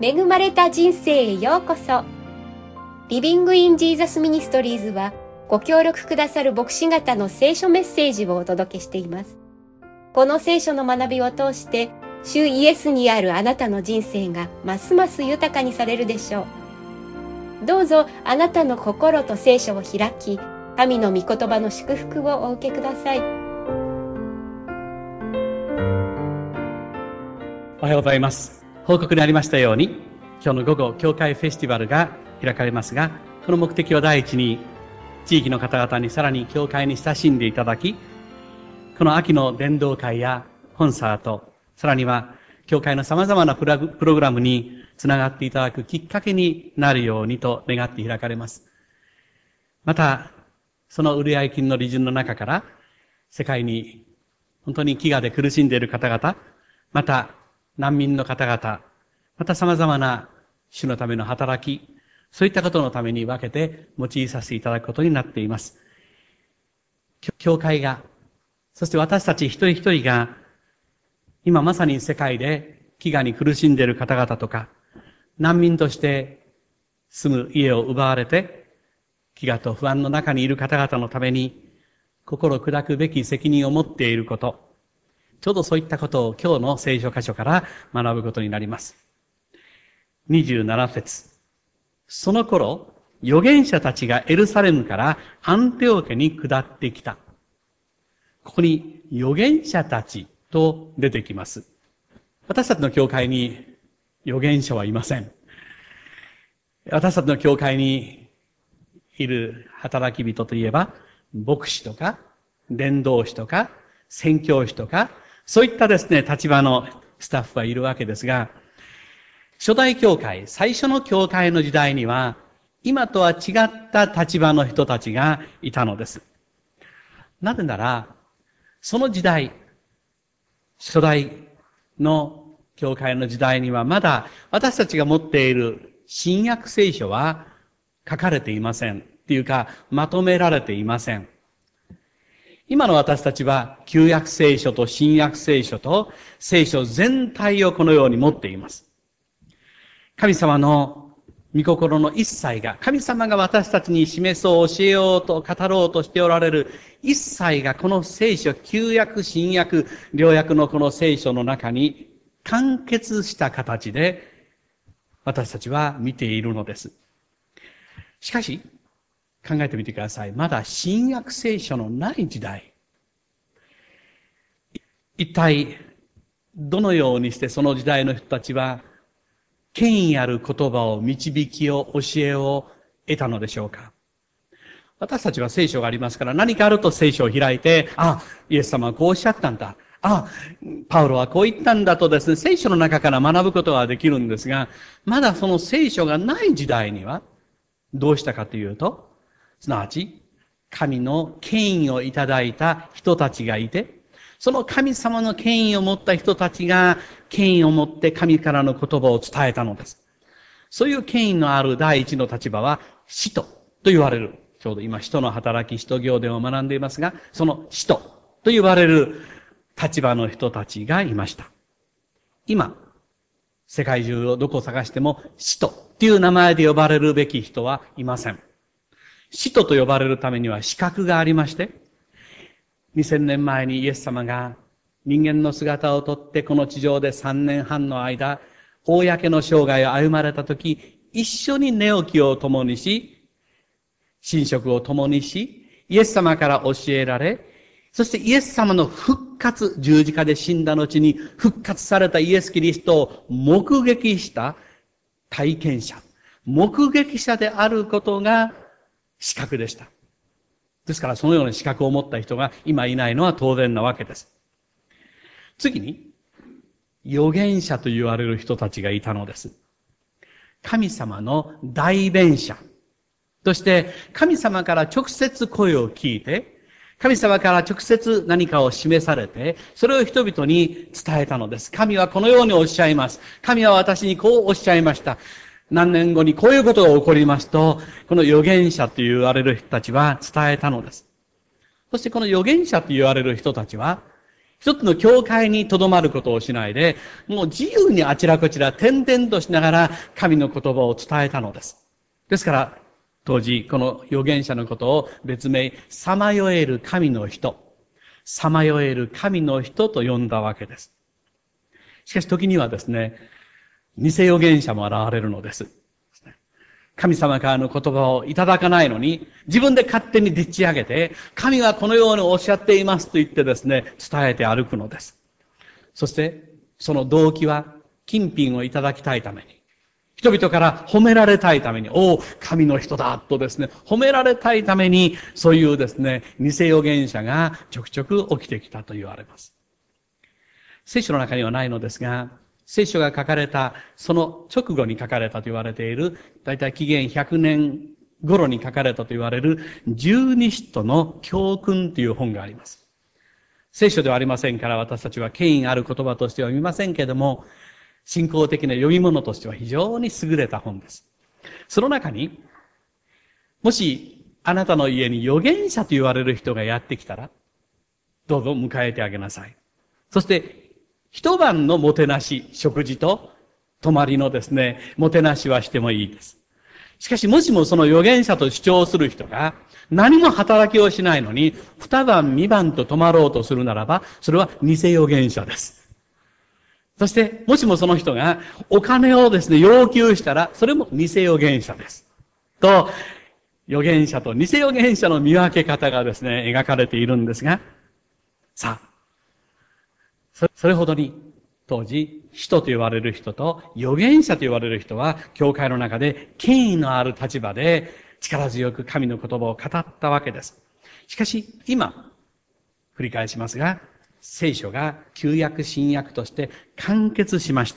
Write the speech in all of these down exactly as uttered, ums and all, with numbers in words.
恵まれた人生へようこそ。リビングインジーザスミニストリーズはご協力くださる牧師方の聖書メッセージをお届けしています。この聖書の学びを通して主イエスにあるあなたの人生がますます豊かにされるでしょう。どうぞあなたの心と聖書を開き、神の御言葉の祝福をお受けください。 おはようございます。報告にありましたように、今日の午後、教会フェスティバルが開かれますが、この目的は第一に、地域の方々にさらに教会に親しんでいただき、この秋の伝道会やコンサート、さらには教会の様々なプログラムにつながっていただくきっかけになるようにと願って開かれます。また、その売上金の利潤の中から、世界に本当に飢餓で苦しんでいる方々、また難民の方々、また様々な主のための働き、そういったことのために分けて用いさせていただくことになっています。教会が、そして私たち一人一人が、今まさに世界で飢餓に苦しんでいる方々とか、難民として住む家を奪われて、飢餓と不安の中にいる方々のために、心砕くべき責任を持っていること、ちょうどそういったことを今日の聖書箇所から学ぶことになります。にじゅうなな節。その頃、預言者たちがエルサレムからアンテオ家に下ってきた。ここに預言者たちと出てきます。私たちの教会に預言者はいません。私たちの教会にいる働き人といえば、牧師とか、伝道師とか、宣教師とか、そういったですね、立場のスタッフはいるわけですが、初代教会、最初の教会の時代には、今とは違った立場の人たちがいたのです。なぜなら、その時代、初代の教会の時代にはまだ私たちが持っている新約聖書は書かれていません。っていうか、まとめられていません。今の私たちは旧約聖書と新約聖書と聖書全体をこのように持っています。神様の御心の一切が、神様が私たちに示そう、教えようと語ろうとしておられる一切がこの聖書、旧約、新約、両訳のこの聖書の中に完結した形で私たちは見ているのです。しかし、考えてみてください。まだ新約聖書のない時代。一体、どのようにしてその時代の人たちは、権威ある言葉を、導きを、教えを得たのでしょうか。私たちは聖書がありますから、何かあると聖書を開いて、あ、イエス様はこうおっしゃったんだ。あ、パウロはこう言ったんだとですね、聖書の中から学ぶことができるんですが、まだその聖書がない時代には、どうしたかというと、すなわち、神の権威をいただいた人たちがいて、その神様の権威を持った人たちが、権威を持って神からの言葉を伝えたのです。そういう権威のある第一の立場は、使徒と言われる。ちょうど今、使徒の働き、使徒行伝を学んでいますが、その使徒と言われる立場の人たちがいました。今、世界中をどこを探しても、使徒っていう名前で呼ばれるべき人はいません。使徒と呼ばれるためには資格がありまして、にせんねんまえにイエス様が人間の姿をとってこの地上でさんねんはんの間、公の生涯を歩まれたとき、一緒に寝起きを共にし、寝食を共にし、イエス様から教えられ、そしてイエス様の復活、十字架で死んだ後に復活されたイエス・キリストを目撃した体験者、目撃者であることが資格でした。ですからそのような資格を持った人が今いないのは当然なわけです。次に、預言者と言われる人たちがいたのです。神様の代弁者として神様から直接声を聞いて、神様から直接何かを示されて、それを人々に伝えたのです。神はこのようにおっしゃいます。神は私にこうおっしゃいました。何年後にこういうことが起こりますと、この預言者と言われる人たちは伝えたのです。そしてこの預言者と言われる人たちは、 一つの教会に留まることをしないで、もう自由にあちらこちら転々としながら神の言葉を伝えたのです。ですから、当時、この預言者のことを別名、さまよえる神の人、さまよえる神の人と呼んだわけです。しかし時にはですね、偽預言者も現れるのです。神様からの言葉をいただかないのに、自分で勝手にでっち上げて、神はこのようにおっしゃっていますと言ってですね、伝えて歩くのです。そして、その動機は、金品をいただきたいために、人々から褒められたいために、おお、神の人だとですね、褒められたいために、そういうですね、偽預言者がちょくちょく起きてきたと言われます。聖書の中にはないのですが、聖書が書かれた、その直後に書かれたと言われている、だいたい紀元ひゃくねん頃に書かれたと言われる、十二使徒の教訓という本があります。聖書ではありませんから、私たちは権威ある言葉としては見ませんけれども、信仰的な読み物としては非常に優れた本です。その中に、もしあなたの家に預言者と言われる人がやってきたら、どうぞ迎えてあげなさい。そして、一晩のもてなし、食事と泊まりのですね、もてなしはしてもいいです。しかしもしもその預言者と主張する人が何も働きをしないのに、二晩三晩と泊まろうとするならば、それは偽預言者です。そして、もしもその人がお金をですね、要求したら、それも偽預言者です。と、預言者と偽預言者の見分け方がですね、描かれているんですが、さあ、それほどに、当時、使徒と言われる人と預言者と言われる人は、教会の中で権威のある立場で力強く神の言葉を語ったわけです。しかし、今、繰り返しますが、聖書が旧約新約として完結しました。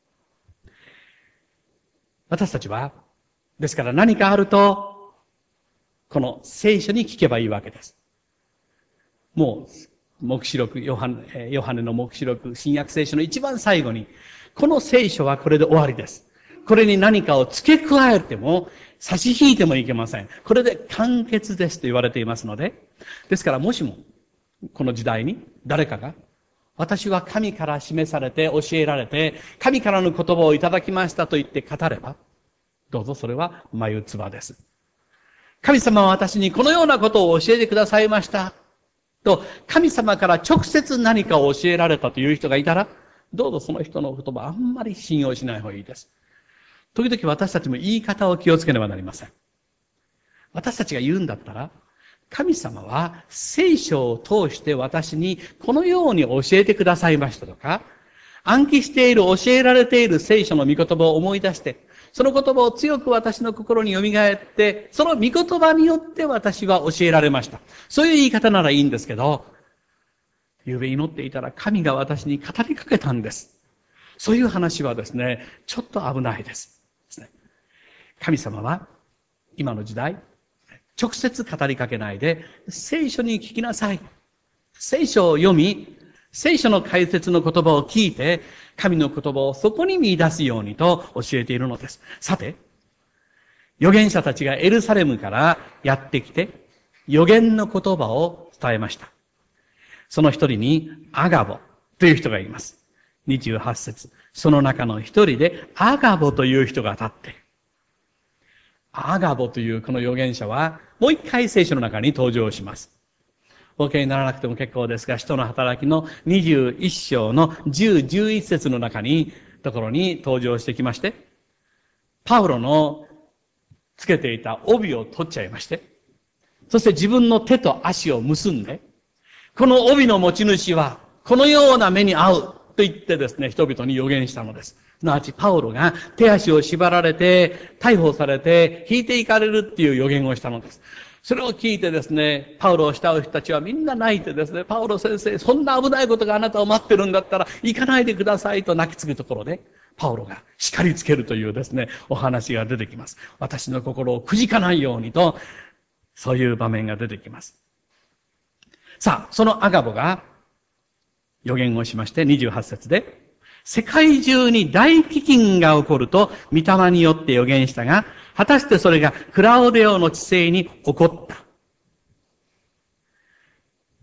私たちは、ですから何かあると、この聖書に聞けばいいわけです。もう、黙示録、ヨハネ、ヨハネの黙示録、新約聖書の一番最後に、この聖書はこれで終わりです。これに何かを付け加えても、差し引いてもいけません。これで完結ですと言われていますので、ですからもしも、この時代に誰かが、私は神から示されて教えられて、神からの言葉をいただきましたと言って語れば、どうぞそれは眉唾です。神様は私にこのようなことを教えてくださいました。と、神様から直接何かを教えられたという人がいたら、どうぞその人の言葉あんまり信用しない方がいいです。時々私たちも言い方を気をつけねばなりません。私たちが言うんだったら、神様は聖書を通して私にこのように教えてくださいましたとか、暗記している、教えられている聖書の御言葉を思い出して、その言葉を強く私の心に蘇って、その御言葉によって私は教えられました。そういう言い方ならいいんですけど、昨べ祈っていたら神が私に語りかけたんです。そういう話はですね、ちょっと危ないです。神様は今の時代、直接語りかけないで、聖書に聞きなさい。聖書を読み、聖書の解説の言葉を聞いて、神の言葉をそこに見出すようにと教えているのです。さて、預言者たちがエルサレムからやってきて、預言の言葉を伝えました。その一人にアガボという人がいます。にじゅうはち節。その中の一人でアガボという人が立って、アガボというこの預言者は、もう一回聖書の中に登場します。お受けにならなくても結構ですが、使徒の働きのにじゅういっ章のじゅう、じゅういち節の中に、ところに登場してきまして、パウロのつけていた帯を取っちゃいまして、そして自分の手と足を結んで、この帯の持ち主は、このような目に遭うと言ってですね、人々に予言したのです。すなわち、パウロが手足を縛られて、逮捕されて、引いていかれるっていう予言をしたのです。それを聞いてですね、パウロを慕う人たちはみんな泣いてですね、パウロ先生、そんな危ないことがあなたを待ってるんだったら、行かないでくださいと泣きつくところで、パウロが叱りつけるというですね、お話が出てきます。私の心をくじかないようにと、そういう場面が出てきます。さあ、そのアガボが予言をしまして、にじゅうはち節で、世界中に大飢饉が起こると、御霊によって予言したが、果たしてそれがクラオデオの治世に起こった。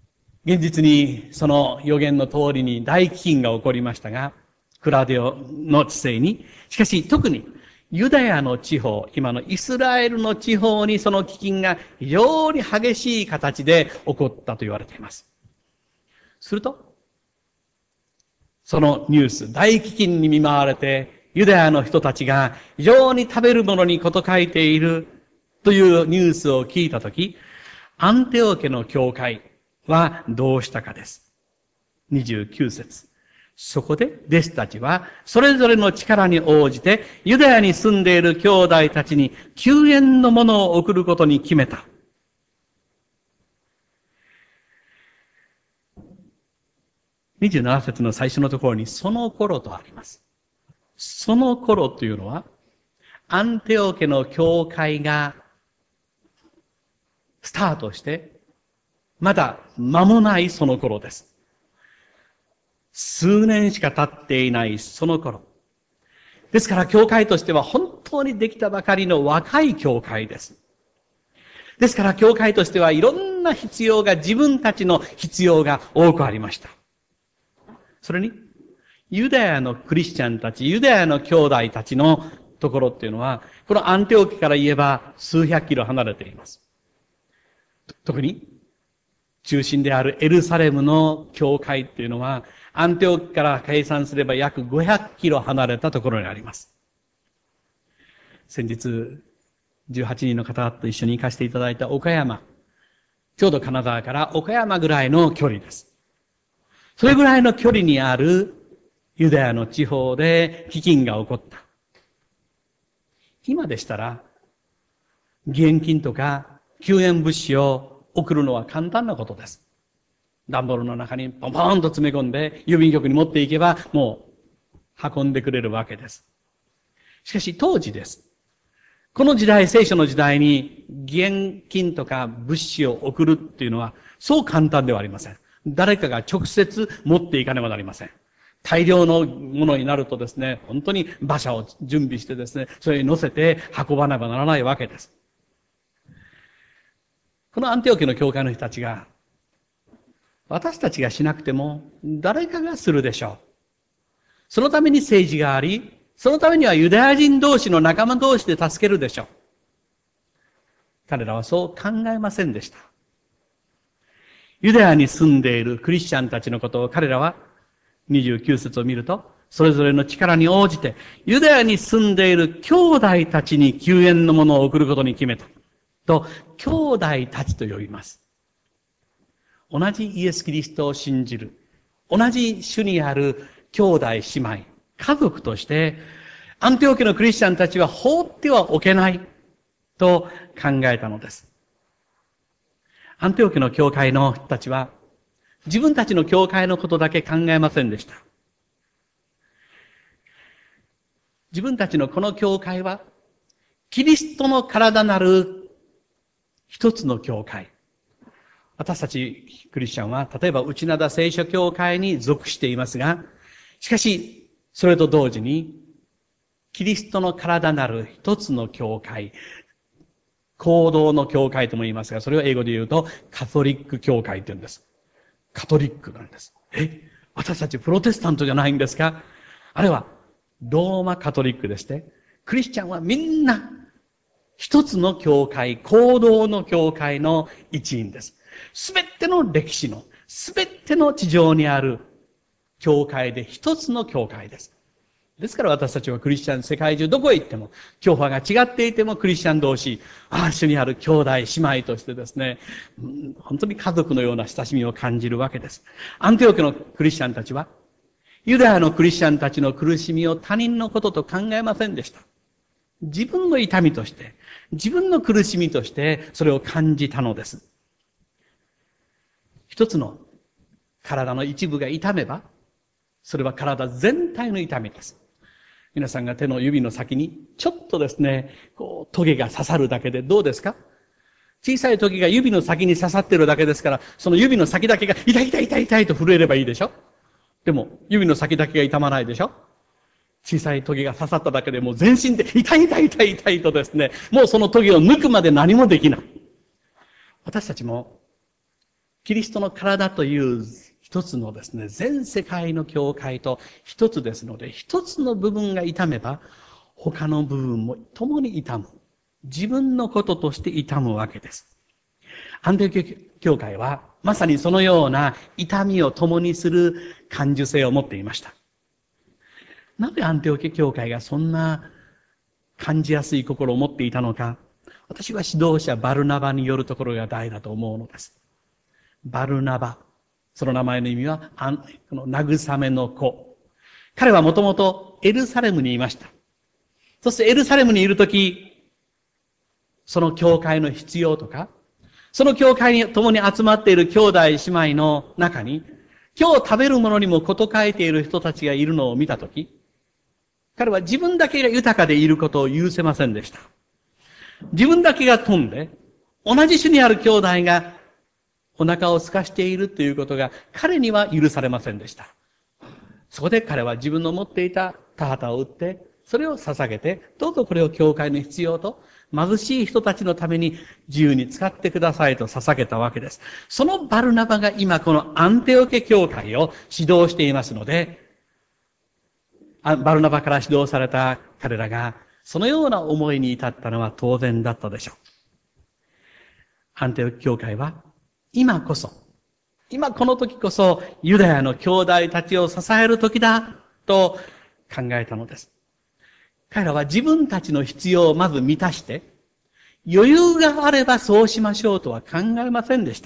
現実にその予言の通りに大飢饉が起こりましたが、クラデオの治世に、しかし特にユダヤの地方、今のイスラエルの地方にその飢饉が非常に激しい形で起こったと言われています。すると、そのニュース、大飢饉に見舞われて、ユダヤの人たちが非常に食べるものに事欠いているというニュースを聞いたとき、アンテオ家の教会はどうしたかです。にじゅうきゅう節。そこで弟子たちはそれぞれの力に応じてユダヤに住んでいる兄弟たちに救援のものを送ることに決めた。にじゅうなな節の最初のところにその頃とあります。その頃というのはアンテオ家の教会がスタートしてまだ間もないその頃です。数年しか経っていないその頃。ですから教会としては本当にできたばかりの若い教会です。ですから教会としてはいろんな必要が、自分たちの必要が多くありました。それに、ユダヤのクリスチャンたち、ユダヤの兄弟たちのところっていうのは、このアンテオ家から言えば数百キロ離れています。特に、中心であるエルサレムの教会っていうのは、アンテオ家から計算すれば約ごひゃくキロ離れたところにあります。先日、じゅうはちにんの方と一緒に行かせていただいた岡山。ちょうど金沢から岡山ぐらいの距離です。それぐらいの距離にあるユダヤの地方で飢饉が起こった。今でしたら、義援金とか救援物資を送るのは簡単なことです。段ボールの中にポンポンと詰め込んで郵便局に持っていけばもう運んでくれるわけです。しかし当時です。この時代、聖書の時代に義援金とか物資を送るっていうのはそう簡単ではありません。誰かが直接持っていかねばなりません。大量のものになるとですね、本当に馬車を準備してですね、それに乗せて運ばねばならないわけです。このアンテオ家の教会の人たちが私たちがしなくても誰かがするでしょう。そのために政治があり、そのためにはユダヤ人同士の仲間同士で助けるでしょう。彼らはそう考えませんでした。ユダヤに住んでいるクリスチャンたちのことを彼らはにじゅうきゅう節を見ると、それぞれの力に応じてユダヤに住んでいる兄弟たちに救援のものを送ることに決めた。と、兄弟たちと呼びます。同じイエス・キリストを信じる、同じ主にある兄弟姉妹、家族として、アンテオ家のクリスチャンたちは放ってはおけないと考えたのです。アンテオ家の教会の人たちは、自分たちの教会のことだけ考えませんでした。自分たちのこの教会は、キリストの体なる一つの教会。私たちクリスチャンは、例えば内灘聖書教会に属していますが、しかし、それと同時に、キリストの体なる一つの教会、行動の教会とも言いますが、それを英語で言うと、カトリック教会と言うんです。カトリックなんです。え、私たちプロテスタントじゃないんですか？あれは、ローマカトリックでして、クリスチャンはみんな、一つの教会、行動の教会の一員です。すべての歴史の、すべての地上にある教会で一つの教会です。ですから私たちはクリスチャン、世界中どこへ行っても、教派が違っていてもクリスチャン同士、ああ、主にある兄弟、姉妹としてですね、本当に家族のような親しみを感じるわけです。アンテオ家のクリスチャンたちは、ユダヤのクリスチャンたちの苦しみを他人のことと考えませんでした。自分の痛みとして、自分の苦しみとして、それを感じたのです。一つの体の一部が痛めば、それは体全体の痛みです。皆さんが手の指の先に、ちょっとですね、こう、トゲが刺さるだけでどうですか？小さいトゲが指の先に刺さってるだけですから、その指の先だけが痛い痛い痛い痛いと震えればいいでしょ？でも、指の先だけが痛まないでしょ？小さいトゲが刺さっただけでもう全身で痛い痛い痛い痛いとですね、もうそのトゲを抜くまで何もできない。私たちも、 キリストの体という一つのですね、全世界の教会と一つですので、一つの部分が痛めば、他の部分も共に痛む。自分のこととして痛むわけです。アンテオキア教会は、まさにそのような痛みを共にする感受性を持っていました。なぜアンテオキア教会がそんな感じやすい心を持っていたのか、私は指導者バルナバによるところが大だと思うのです。バルナバ。その名前の意味は、この慰めの子。彼はもともとエルサレムにいました。そしてエルサレムにいるとき、その教会の必要とか、その教会に共に集まっている兄弟姉妹の中に、今日食べるものにもこと書いている人たちがいるのを見たとき、彼は自分だけが豊かでいることを許せませんでした。自分だけが富んで、同じ種にある兄弟がお腹を空かしているということが彼には許されませんでした。そこで彼は自分の持っていた田畑を売って、それを捧げて、どうぞこれを教会の必要と、貧しい人たちのために自由に使ってくださいと捧げたわけです。そのバルナバが今このアンテオケ教会を指導していますので、バルナバから指導された彼らがそのような思いに至ったのは当然だったでしょう。アンテオケ教会は今こそ、今この時こそユダヤの兄弟たちを支える時だと考えたのです。彼らは自分たちの必要をまず満たして、余裕があればそうしましょうとは考えませんでした。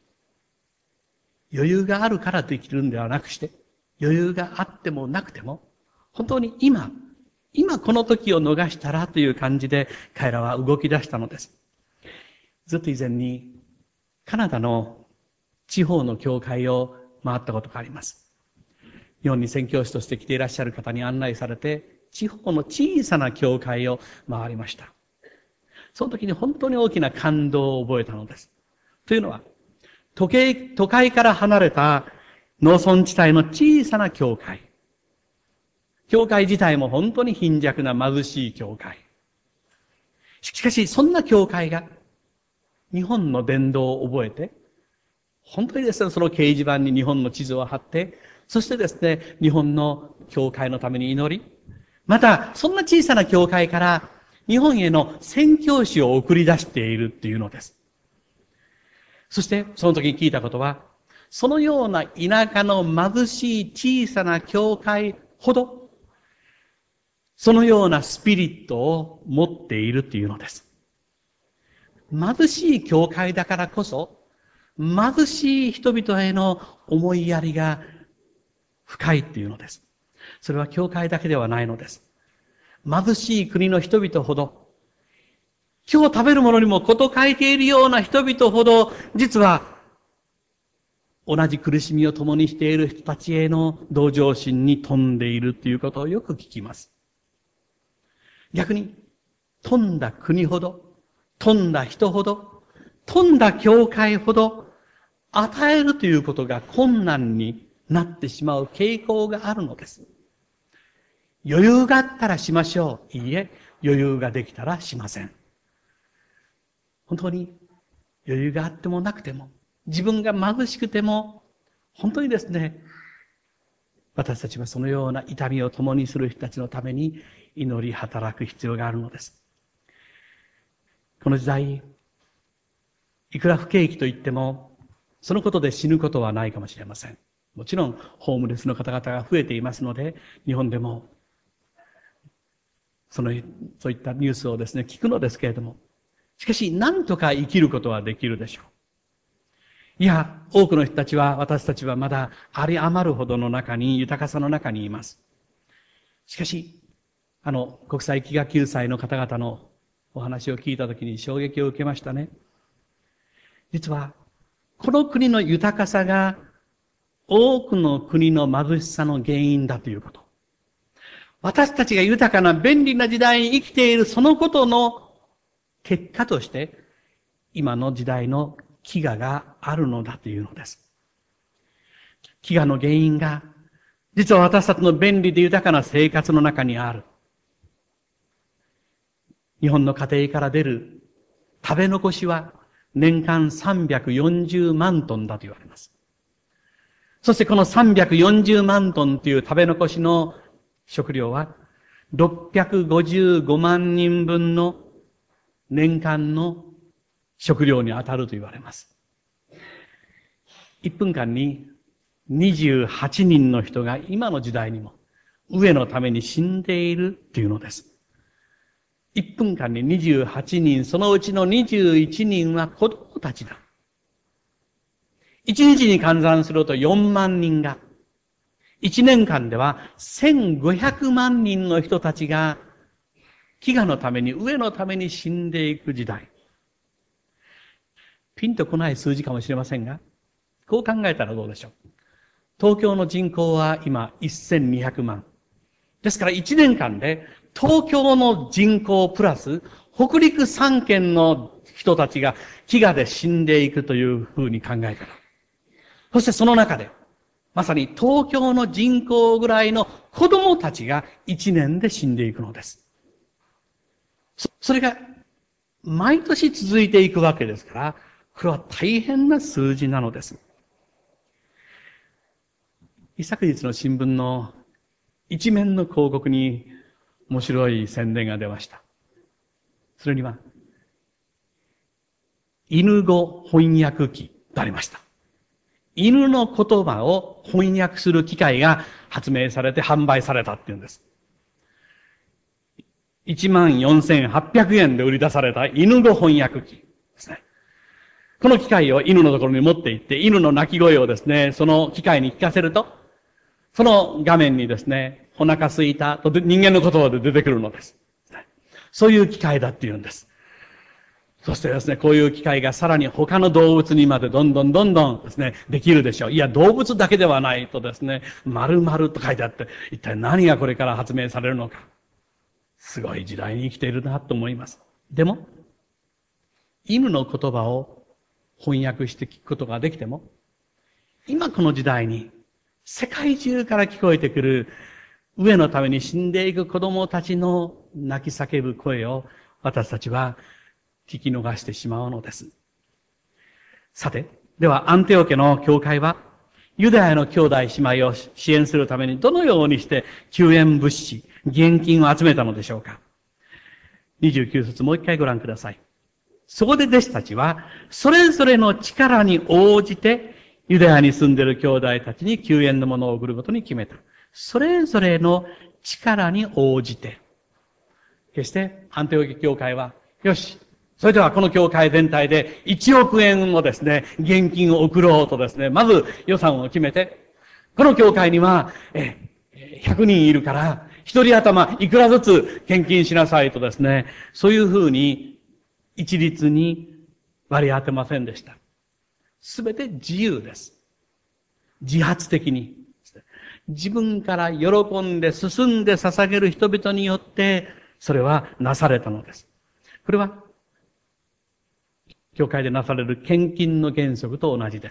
余裕があるからできるんではなくして、余裕があってもなくても、本当に今、今この時を逃したらという感じで彼らは動き出したのです。ずっと以前にカナダの地方の教会を回ったことがあります。日本に宣教師として来ていらっしゃる方に案内されて、地方の小さな教会を回りました。その時に本当に大きな感動を覚えたのです。というのは、都会、都会から離れた農村地帯の小さな教会。教会自体も本当に貧弱な貧しい教会。しかし、そんな教会が日本の伝道を覚えて、本当にですね、その掲示板に日本の地図を貼って、そしてですね、日本の教会のために祈り、また、そんな小さな教会から日本への宣教師を送り出しているっていうのです。そして、その時に聞いたことは、そのような田舎の貧しい小さな教会ほど、そのようなスピリットを持っているっていうのです。貧しい教会だからこそ、貧しい人々への思いやりが深いっていうのです。それは教会だけではないのです。貧しい国の人々ほど、今日食べるものにもこと書いているような人々ほど、実は同じ苦しみを共にしている人たちへの同情心に富んでいるということをよく聞きます。逆に、富んだ国ほど、富んだ人ほど、富んだ教会ほど、与えるということが困難になってしまう傾向があるのです。余裕があったらしましょう。いいえ、余裕ができたらしません。本当に余裕があってもなくても、自分が貧しくても、本当にですね、私たちはそのような痛みを共にする人たちのために祈り働く必要があるのです。この時代、いくら不景気と言っても、そのことで死ぬことはないかもしれません。もちろん、ホームレスの方々が増えていますので、日本でも、その、そういったニュースをですね、聞くのですけれども、しかし、何とか生きることはできるでしょう。いや、多くの人たちは、私たちはまだあり余るほどの中に、豊かさの中にいます。しかし、あの、国際飢餓救済の方々のお話を聞いたときに衝撃を受けましたね。実は、この国の豊かさが、多くの国の貧しさの原因だということ。私たちが豊かな便利な時代に生きているそのことの結果として、今の時代の飢餓があるのだというのです。飢餓の原因が、実は私たちの便利で豊かな生活の中にある。日本の家庭から出る食べ残しは、 年間さんびゃくよんじゅうまんトンだと言われます。そしてこのさんびゃくよんじゅうまんトンという食べ残しの食料は、ろっぴゃくごじゅうごまんにんぶんの年間の食料に当たると言われます。いっぷんかんににじゅうはちにんの人が今の時代にも飢えのために死んでいるというのです。いっぷんかんににじゅうはちにん、そのうちのにじゅういちにんは子供たちだ。いちにちに換算するとよんまんにんが、いちねんかんではせんごひゃくまんにんの人たちが飢餓のために、飢えのために死んでいく時代。ピンとこない数字かもしれませんが、こう考えたらどうでしょう。東京の人口は今せんにひゃくまん。ですからいちねんかんで東京の人口プラス北陸さんけんの人たちが飢餓で死んでいくというふうに考えたら。そしてその中で、まさに東京の人口ぐらいの子供たちがいちねんで死んでいくのです。そ、それが毎年続いていくわけですから、これは大変な数字なのです。一昨日の新聞の一面の広告に面白い宣伝が出ました。それには、犬語翻訳機とありました。犬の言葉を翻訳する機械が発明されて販売されたっていうんです。いちまんよんせんはっぴゃくえんで売り出された犬語翻訳機ですね。この機械を犬のところに持って行って、犬の鳴き声をですね、その機械に聞かせると、その画面にですね、お腹すいたと人間の言葉で出てくるのです。そういう機械だっていうんです。そしてですね、こういう機械がさらに他の動物にまでどんどんどんどんですね、できるでしょう。いや、動物だけではないとですね、〇〇と書いてあって、一体何がこれから発明されるのか。すごい時代に生きているなと思います。でも、犬の言葉を翻訳して聞くことができても、今この時代に世界中から聞こえてくる飢えのために死んでいく子供たちの泣き叫ぶ声を私たちは聞き逃してしまうのです。さて、ではアンテオ家の教会はユダヤの兄弟姉妹を支援するためにどのようにして救援物資、現金を集めたのでしょうか。にじゅうきゅう節もう一回ご覧ください。そこで弟子たちはそれぞれの力に応じてユダヤに住んでいる兄弟たちに救援のものを送ることに決めた。それぞれの力に応じて。決してアンテオ家教会は、よし、それではこの教会全体でいちおくえんをですね、現金を送ろうとですね、まず予算を決めて、この教会には、え、ひゃくにんいるから、一人頭いくらずつ献金しなさいとですね、そういうふうに一律に割り当てませんでした。すべて自由です。自発的に。自分から喜んで進んで捧げる人々によって、それはなされたのです。これは、教会でなされる献金の原則と同じです。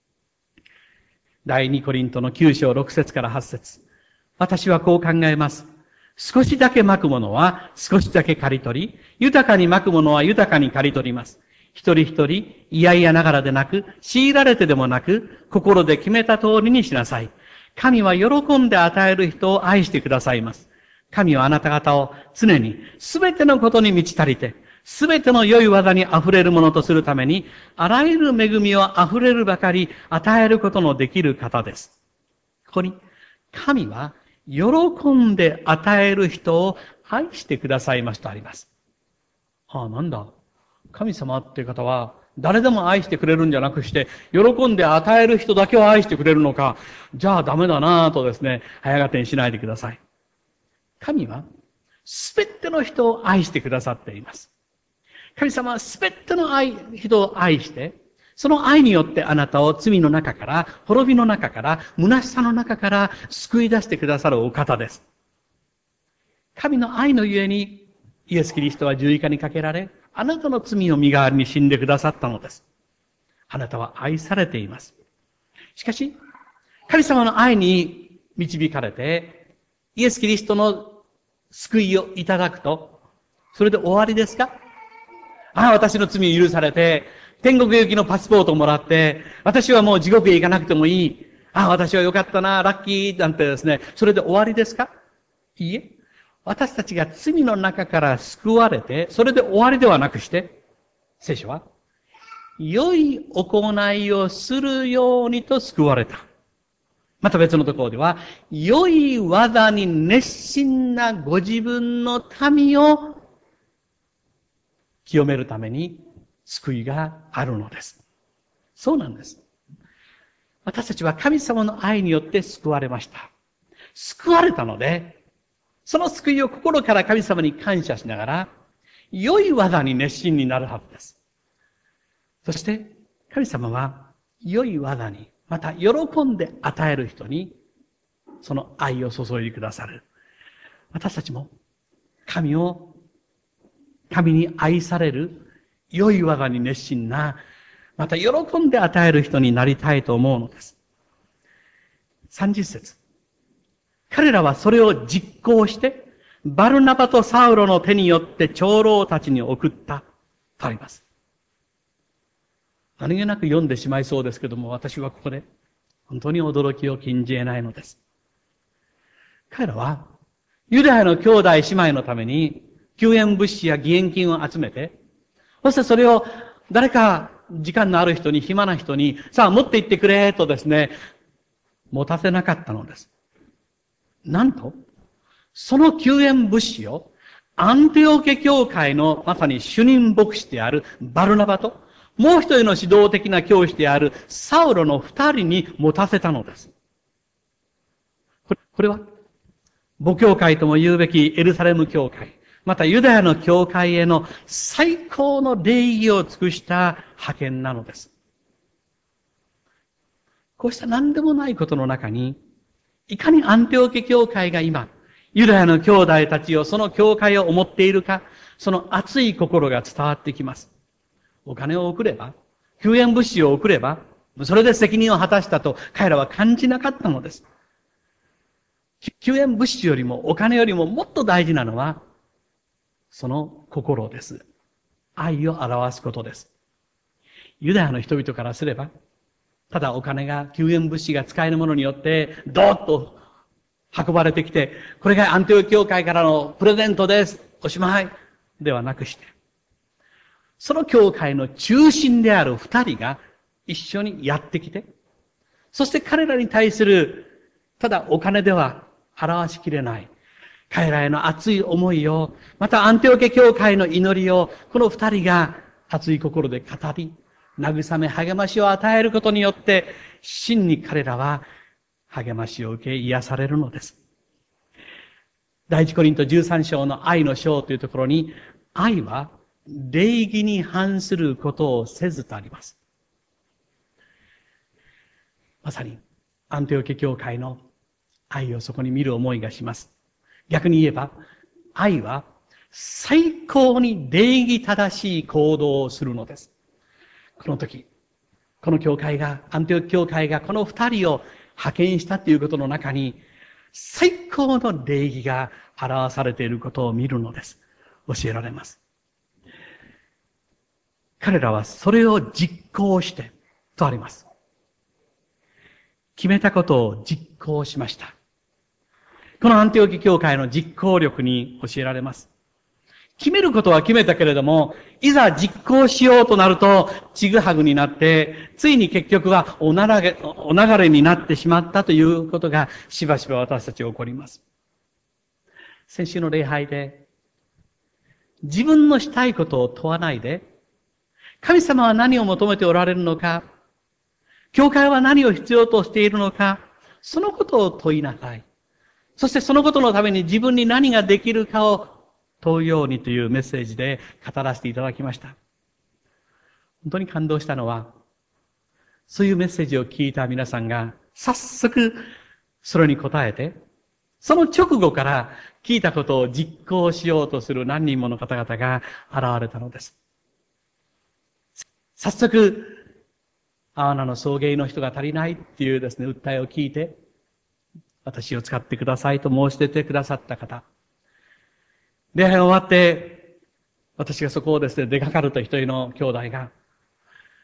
第二コリントのきゅう章ろく節からはち節。私はこう考えます。少しだけまくものは少しだけ刈り取り、豊かにまくものは豊かに刈り取ります。一人一人、いやいやながらでなく、強いられてでもなく、心で決めた通りにしなさい。神は喜んで与える人を愛してくださいます。神はあなた方を常にすべてのことに満ち足りて、すべての良い技に溢れるものとするために、あらゆる恵みを溢れるばかり与えることのできる方です。ここに、神は喜んで与える人を愛してくださいますとあります。ああ、なんだ。神様っていう方は、誰でも愛してくれるんじゃなくして、喜んで与える人だけを愛してくれるのか、じゃあダメだなぁとですね、早がてにしないでください。神は、すべての人を愛してくださっています。神様はすべての愛、人を愛して、その愛によってあなたを罪の中から、滅びの中から、虚しさの中から救い出してくださるお方です。神の愛のゆえに、イエス・キリストは十字架にかけられ、あなたの罪の身代わりに死んでくださったのです。あなたは愛されています。しかし、神様の愛に導かれて、イエス・キリストの救いをいただくと、それで終わりですか？ああ、私の罪許されて、 天国行きのパスポートをもらって、私はもう地獄へ行かなくてもいい。あ、私はよかったな、ラッキー、なんてですね、それで終わりですか？いいえ。私たちが罪の中から救われて、それで終わりではなくして、聖書は、良い行いをするようにと救われた。また別のところでは、良い技に熱心なご自分の民を清めるために救いがあるのです。そうなんです。私たちは神様の愛によって救われました。救われたので、その救いを心から神様に感謝しながら、良い技に熱心になるはずです。そして、神様は良い技に、また喜んで与える人に、その愛を注いでくださる。私たちも、神を、神に愛される、良い技に熱心な、また喜んで与える人になりたいと思うのです。さんじゅっ節。彼らはそれを実行して、バルナバとサウロの手によって長老たちに送ったとあります。何気なく読んでしまいそうですけども、私はここで本当に驚きを禁じ得ないのです。彼らは、ユダヤの兄弟姉妹のために、救援物資や義援金を集めて、そしてそれを誰か時間のある人に、暇な人に、さあ持って行ってくれとですね、持たせなかったのです。なんと、その救援物資を、アンテオケ教会のまさに主任牧師であるバルナバと、もう一人の指導的な教師であるサウロの二人に持たせたのです。これ、これは、母教会とも言うべきエルサレム教会、またユダヤの教会への最高の礼儀を尽くした派遣なのです。こうした何でもないことの中に、いかにアンテオケ教会が今、ユダヤの兄弟たちを、その教会を思っているか、その熱い心が伝わってきます。お金を送れば、救援物資を送れば、それで責任を果たしたと彼らは感じなかったのです。救援物資よりもお金よりももっと大事なのは、その心です。愛を表すことです。ユダヤの人々からすれば、ただお金が、救援物資が使えるものによって、ドーッと運ばれてきて、これがアンテオ教会からのプレゼントです。おしまい。ではなくして、その教会の中心である二人が一緒にやってきて、そして彼らに対する、ただお金では表しきれない、彼らへの熱い思いを、またアンテオケ教会の祈りを、この二人が熱い心で語り、慰め、励ましを与えることによって、真に彼らは励ましを受け癒されるのです。第一コリントじゅうさん章の愛の章というところに、愛は礼儀に反することをせずとあります。まさに、アンテオケ教会の愛をそこに見る思いがします。逆に言えば、愛は最高に礼儀正しい行動をするのです。この時、この教会が、アンテオケ教会がこの二人を派遣したということの中に、最高の礼儀が表されていることを見るのです。教えられます。彼らはそれを実行して、とあります。決めたことを実行しました。このアンテオケ教会の実行力に教えられます。決めることは決めたけれども、いざ実行しようとなると、ちぐはぐになって、ついに結局はおならげ、お流れになってしまったということがしばしば私たち起こります。先週の礼拝で、自分のしたいことを問わないで、神様は何を求めておられるのか、教会は何を必要としているのか、そのことを問いなさい。そしてそのことのために自分に何ができるかを問うようにというメッセージで語らせていただきました。本当に感動したのは、そういうメッセージを聞いた皆さんが早速それに答えて、その直後から聞いたことを実行しようとする何人もの方々が現れたのです。早速、あなたの送迎の人が足りないっていうですね、訴えを聞いて、私を使ってくださいと申し出てくださった方。礼拝が終わって、私がそこをですね、出かかると一人の兄弟が、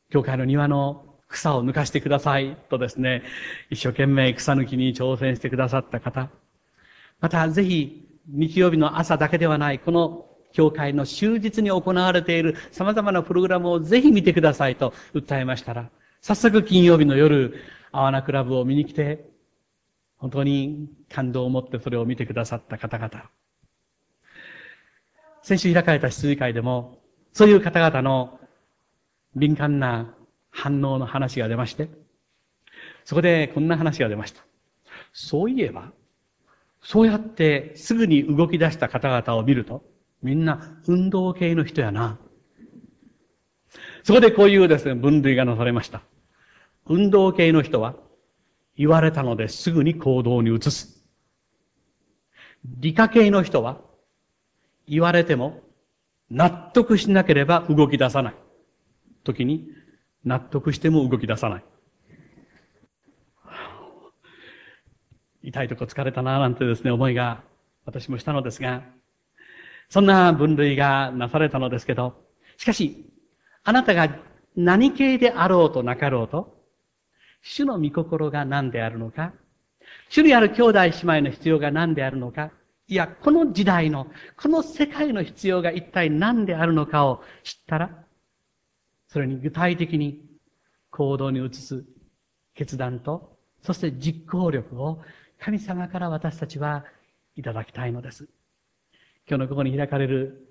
教会の庭の草を抜かしてくださいとですね、一生懸命草抜きに挑戦してくださった方。また、ぜひ、日曜日の朝だけではない、この教会の終日に行われている様々なプログラムをぜひ見てくださいと訴えましたら、早速金曜日の夜、アワナクラブを見に来て、本当に感動を持ってそれを見てくださった方々。先週開かれた質疑会でも、そういう方々の敏感な反応の話が出まして、そこでこんな話が出ました。そういえば、そうやってすぐに動き出した方々を見ると、みんな運動系の人やな。そこでこういうですね、分類がなされました。運動系の人は、言われたのですぐに行動に移す。理科系の人は、言われても納得しなければ動き出さない。時に、納得しても動き出さない。痛いとこ疲れたななんてですね、思いが私もしたのですが、そんな分類がなされたのですけど、しかし、あなたが何系であろうとなかろうと、主の御心が何であるのか、主にある兄弟姉妹の必要が何であるのか、いや、この時代の、この世界の必要が一体何であるのかを知ったら、それに具体的に行動に移す決断と、そして実行力を神様から私たちはいただきたいのです。今日のここに開かれる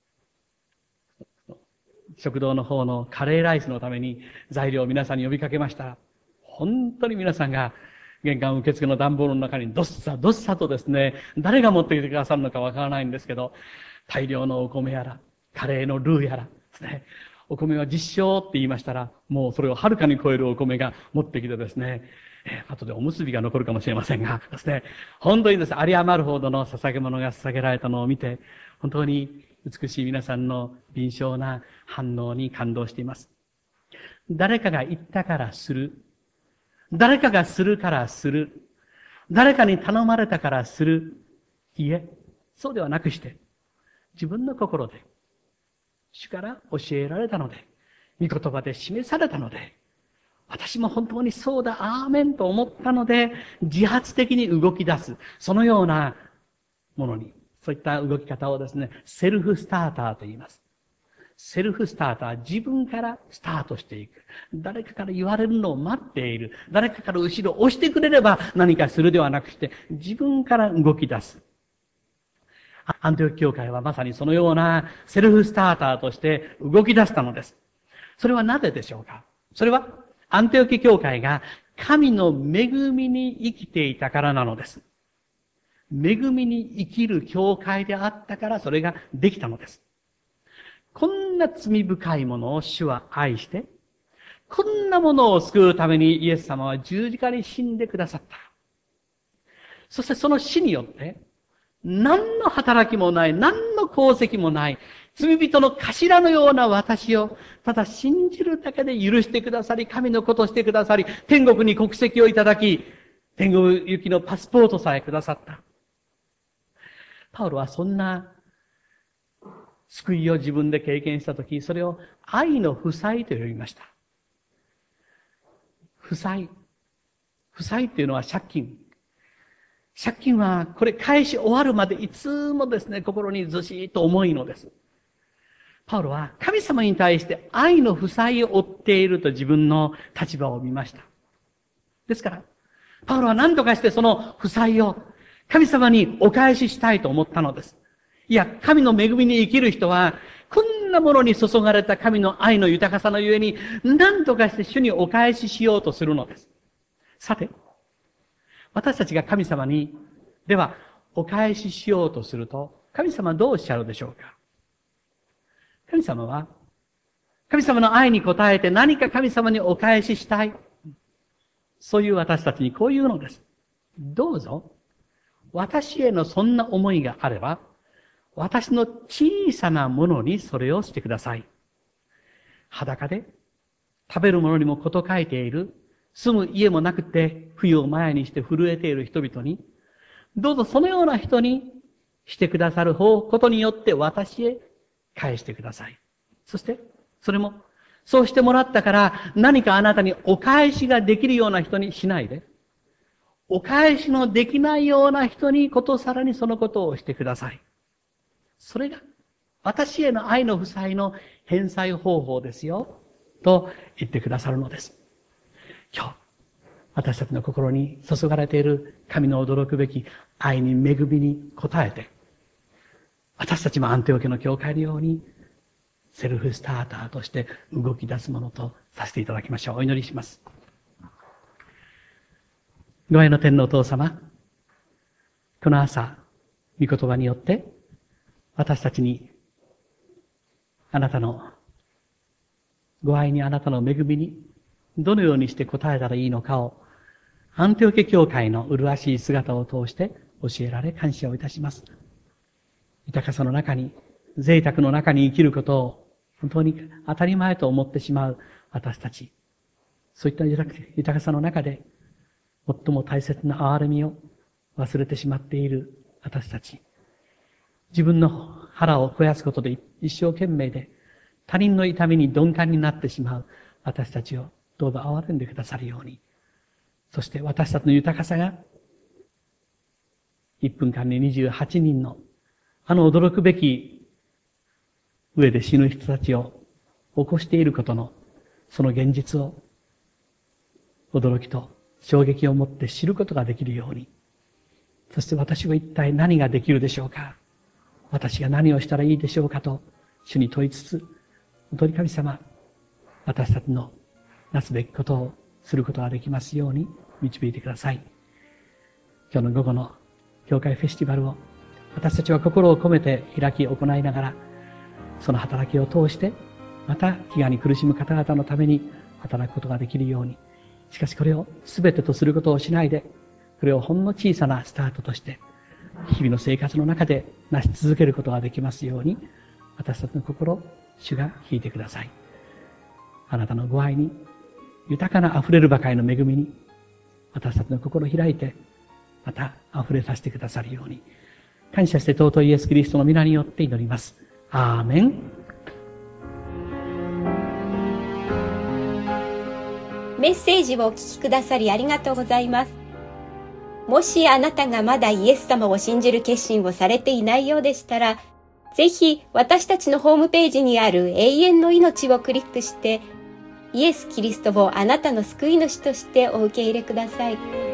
食堂の方のカレーライスのために材料を皆さんに呼びかけました。本当に皆さんが玄関受付の段ボールの中にどっさどっさとですね、誰が持ってきてくださるのかわからないんですけど、大量のお米やら、カレーのルーやらですね、お米は実証って言いましたら、もうそれをはるかに超えるお米が持ってきてですね、えー、後でおむすびが残るかもしれませんがですね、本当にですね、有り余るほどの捧げ物が捧げられたのを見て、本当に美しい皆さんの敏捷な反応に感動しています。誰かが言ったからする。誰かがするからする。誰かに頼まれたからする。いえ、そうではなくして、自分の心で、主から教えられたので、御言葉で示されたので、私も本当にそうだ、アーメンと思ったので、自発的に動き出す。そのようなものに、そういった動き方をですね、セルフスターターと言います。セルフスターター、自分からスタートしていく。誰かから言われるのを待っている。誰かから後ろを押してくれれば何かするではなくして、自分から動き出す。アンティオキ教会はまさにそのようなセルフスターターとして動き出したのです。それはなぜでしょうか？それはアンティオキ教会が神の恵みに生きていたからなのです。恵みに生きる教会であったからそれができたのです。こんな罪深いものを主は愛して、こんなものを救うためにイエス様は十字架に死んでくださった。そしてその死によって、何の働きもない、何の功績もない、罪人の頭のような私を、ただ信じるだけで許してくださり、神のことしてくださり、天国に国籍をいただき、天国行きのパスポートさえくださった。パウロはそんな救いを自分で経験したとき、それを愛の負債と呼びました。負債。負債っていうのは借金。借金はこれ返し終わるまでいつもですね、心にずしーっと重いのです。パウロは神様に対して愛の負債を負っていると自分の立場を見ました。ですから、パウロは何とかしてその負債を神様にお返ししたいと思ったのです。いや、神の恵みに生きる人は、こんなものに注がれた神の愛の豊かさのゆえに、何とかして主にお返ししようとするのです。さて、私たちが神様に、では、お返ししようとすると、神様はどうおっしゃるでしょうか？神様は、神様の愛に応えて何か神様にお返ししたい。そういう私たちにこういうのです。どうぞ、私へのそんな思いがあれば、私の小さなものにそれをしてください。裸で、食べるものにもこと書いている、住む家もなくて冬を前にして震えている人々に、どうぞそのような人にしてくださる方ことによって私へ返してください。そして、それもそうしてもらったから、何かあなたにお返しができるような人にしないで。お返しのできないような人にことさらにそのことをしてください。それが、私への愛の負債の返済方法ですよ。と言ってくださるのです。今日、私たちの心に注がれている神の驚くべき愛に恵みに応えて、私たちもアンテオ家の教会のように、セルフスターターとして動き出すものとさせていただきましょう。お祈りします。ご愛の天のお父様、この朝、御言葉によって、私たちに、あなたの、ご愛にあなたの恵みに、どのようにして答えたらいいのかを、アンテオ家教会の麗しい姿を通して教えられ感謝をいたします。豊かさの中に、贅沢の中に生きることを、本当に当たり前と思ってしまう私たち。そういった豊かさの中で、最も大切な憐れみを忘れてしまっている私たち。自分の腹を肥やすことで一生懸命で、他人の痛みに鈍感になってしまう私たちをどうぞ憐れんでくださるように。そして私たちの豊かさが、いっぷんかんににじゅうはちにんの、あの驚くべき上で死ぬ人たちを起こしていることの、その現実を、驚きと衝撃を持って知ることができるように。そして私は一体何ができるでしょうか。私が何をしたらいいでしょうかと、主に問いつつ、本当に神様、私たちのなすべきことをすることができますように導いてください。今日の午後の教会フェスティバルを、私たちは心を込めて開き行いながら、その働きを通して、また飢餓に苦しむ方々のために働くことができるように。しかしこれを全てとすることをしないで、これをほんの小さなスタートとして、日々の生活の中で成し続けることができますように、私たちの心、主が引いてください。あなたのご愛に、豊かな溢れるばかりの恵みに、私たちの心を開いて、また溢れさせてくださるように、感謝して尊いイエス・キリストの皆によって祈ります。アーメン。 メッセージをお聞きくださりありがとうございます。もしあなたがまだイエス様を信じる決心をされていないようでしたら、ぜひ私たちのホームページにある永遠の命をクリックして、イエス・キリストをあなたの救い主としてお受け入れください。